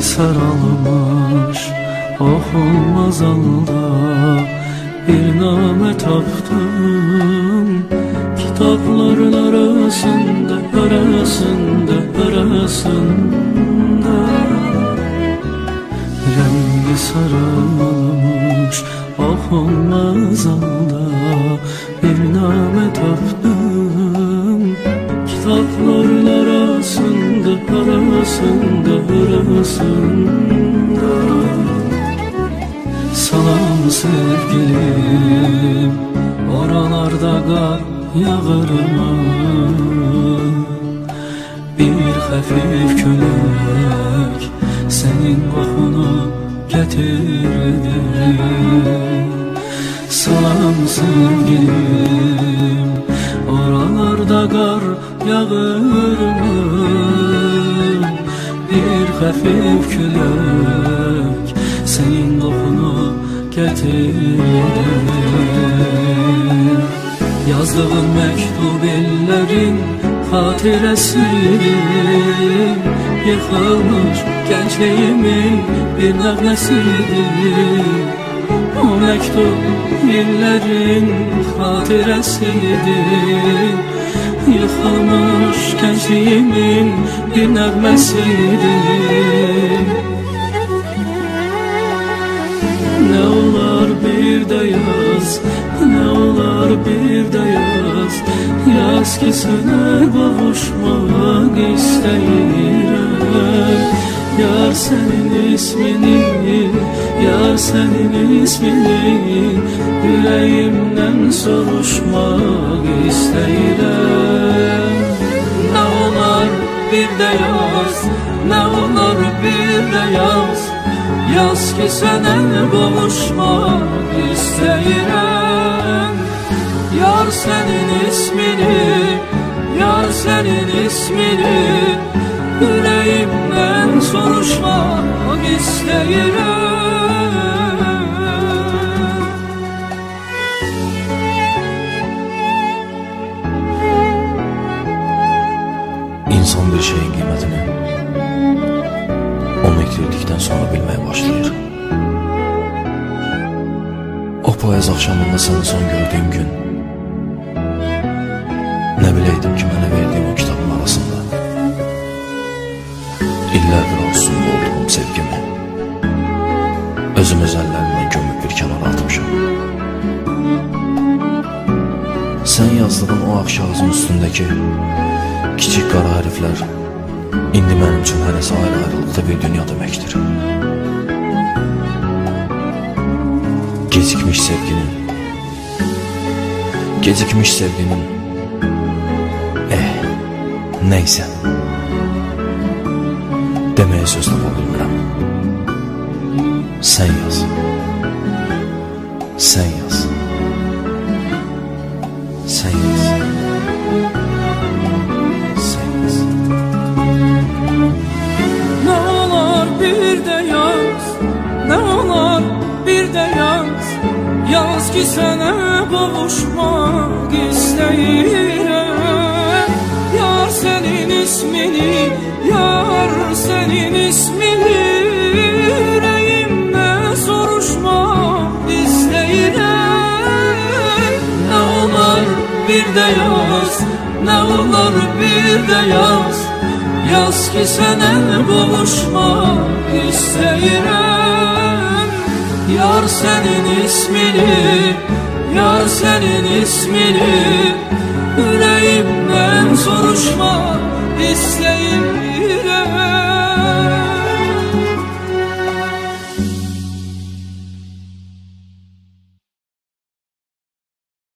sarılmış okunmaz halda bir name taptım. Kitapların arasında rengi sarılmış okunmaz halda bir name taptım. Kitapların arasında salam sevgilim, oralarda kar yağır mı? Bir hafif külək senin kokunu getirdi. Salam sevgilim, oralarda kar yağır mı? Bir hafif külək senin kokunu getirdi. Yazdığın mektub ellerin hatiresidir. Yıkılmış gençliğimin bir nəğməsidir. O mektup illerin hatiresidir. Yıkılmış gençliğimin bir nəğməsidir. Ne olar bir de yaz, ne olar bir de yaz. Yaz ki sana kavuşmak istəyirəm. Yar senin ismini, yar senin ismini yüreğimden soruşmak istəyirəm. Ne olar bir de yaz, ne olar bir de yaz. Yaz ki sana kavuşmak istəyirəm. Yar senin ismini, yar senin ismini yüreğimden soruşmak istəyirəm. İnsan bir şeyin kıymetini onu itirdikten sonra bilmeye başlayır. O payız akşamında seni son gördüğüm gün ne bileydim ki mənə verdiğim o kitabın arasında illərdir arzusunda olduğum sevgimi özüm öz əllərimdən gömüb bir kənara atmışım. Sen yazdığın o akşağızın üstündeki kiçik qara hərflər indi mənim üçün hərəsi ayrı-ayrılıqda bir dünya deməkdir. Gecikmiş sevginin neyse demeye söz tapa bilmirəm. Sen yaz, sen yaz, sen yaz, sen yaz. Ne olar bir de yaz, ne olar bir de yaz. Yaz ki sana kavuşmak istəyirəm. Yar senin ismini, yar senin ismini yüreğimde soruşmak istəyirəm. Ne olar bir de yaz, ne olar bir de yaz. Yaz ki sana kavuşmak istəyirəm. Yar senin ismini, yar senin ismini